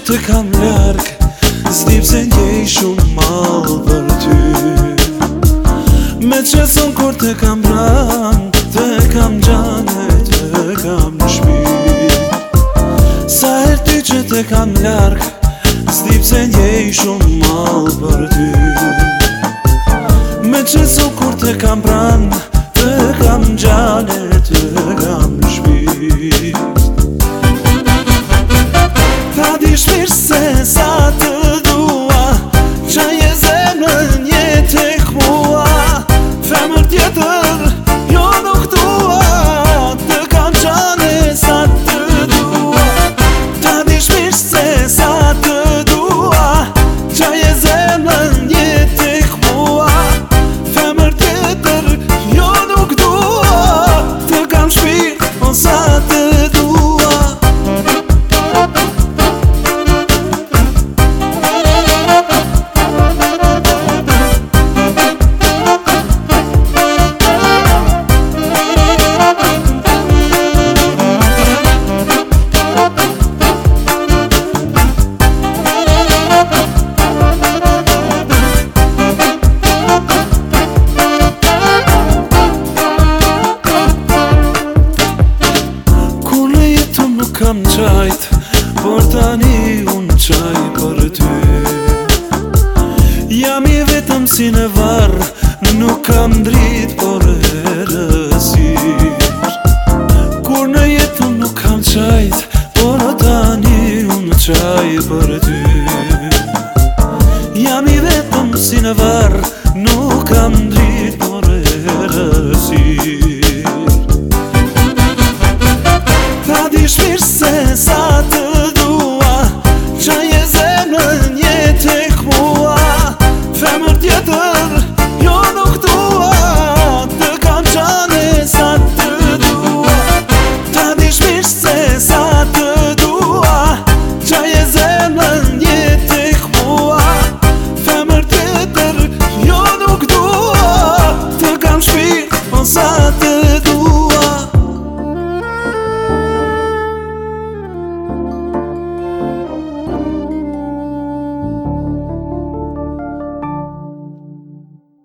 të kam larg, s'di pse ndjej shumë mall për ty. Me qeson kur të kam pran, të kam gjane, të kam në shpi. Sa her ty që të kam larg, s'di pse ndjej shumë mall për ty. Me qeson kur të kam pran, të kam gjane, të kam në shpi. Ta di shpish se sa të dua, qaj e zemrën jetë tek mua. Femër tjetër, jo nuk dua, të kam qane sa të dua. Ta di shpish se sa të dua, qaj e zemrën jetë tek mua. Femër tjetër, jo nuk dua, të kam shpirt o sa të dua. Kam qajt, por tani unë qaj për ty. Jam i vetëm si në varë, nuk kam drit, por erësir. Kur në jetëm nuk kam qajt, por tani unë qaj për ty.